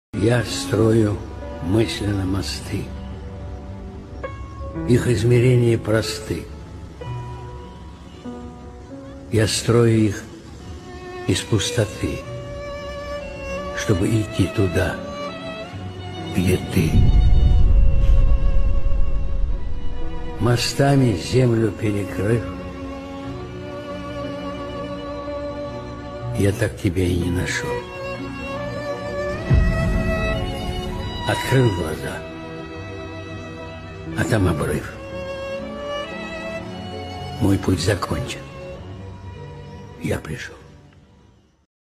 Я строю мысленно мосты. Их измерения просты. Я строю их из пустоты, чтобы идти туда, где ты. Мостами землю перекрыв, я так тебя и не нашел. Открыл глаза, а там обрыв. Мой путь закончен. Я пришел.